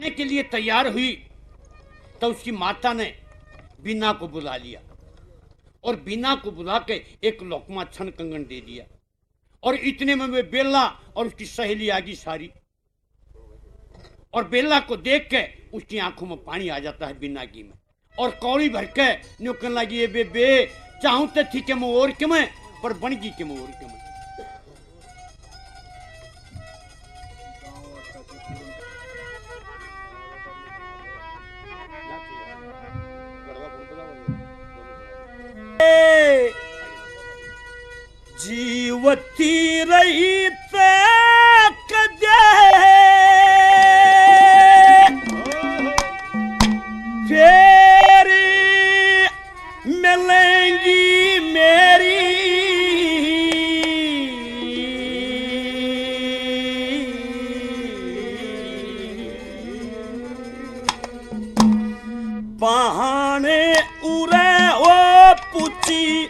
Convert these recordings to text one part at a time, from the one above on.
के लिए तैयार हुई तो उसकी माता ने बीना को बुला लिया और बीना को बुला के एक लोकमा छन कंगन दे दिया। और इतने में वे बेला और उसकी सहेली आ गई सारी, और बेला को देख के उसकी आंखों में पानी आ जाता है बीना की में, और कौड़ी भर के न्यू कहने लगी, ये बे चाहूं तो थी के मैं और के मैं, पर बन गई के मैं और के मैं। जीवती रही कदे फिर मिलेंगी मेरी बहाने उरे ओ पूछी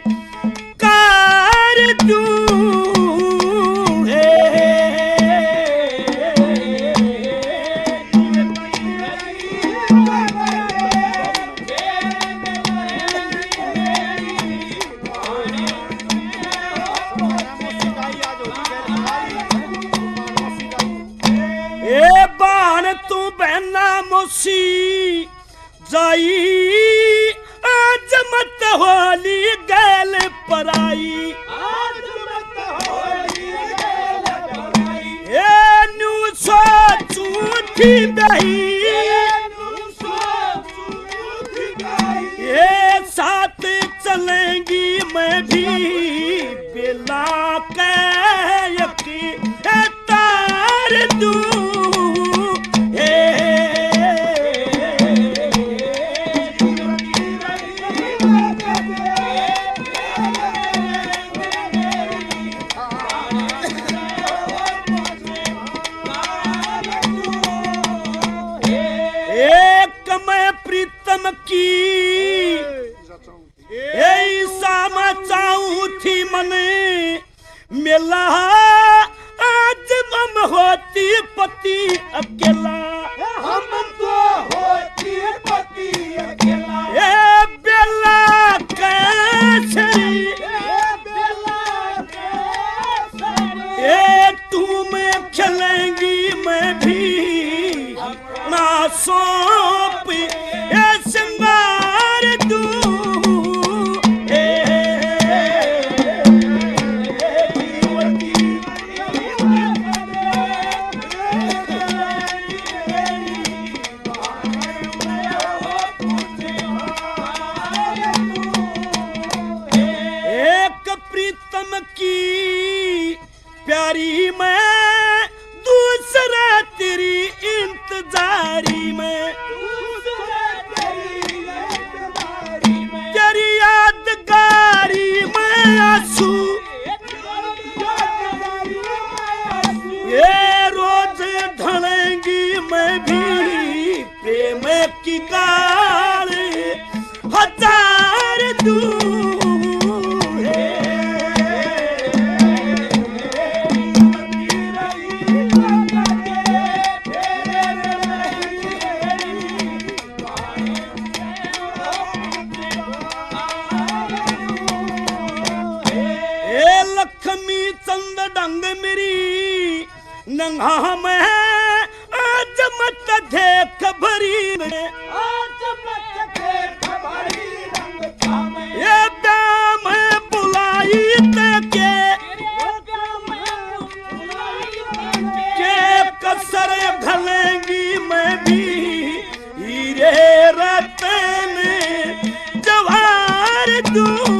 मोसी जाई आज मत होली गैल पराई, आज मत होली गैल पराई, ए न्यू सो झूठी बही, ए साथ चलेंगी मैं भी बेला के यकी तार दूं। मेला आज हम होती पति अकेला, हम तो होती पति अकेला, ए बेला कैसरी, ए तुम चलेंगी मैं भी ना सौंप ए सिंगार दूं। की प्यारी मैं दूसरा तेरी इंतजारी में, तेरी यादगारी में आंसू, ये रोज ढलेंगी मैं भी प्रेम की गाल हजार दूं। डंग मेरी नंगा में आज मत देख भरी में, आज मत देख भरी रंग में, ये दाम बुलाई ते के कसर घलेंगी मैं भी हीरे रतन जवाहर दूं।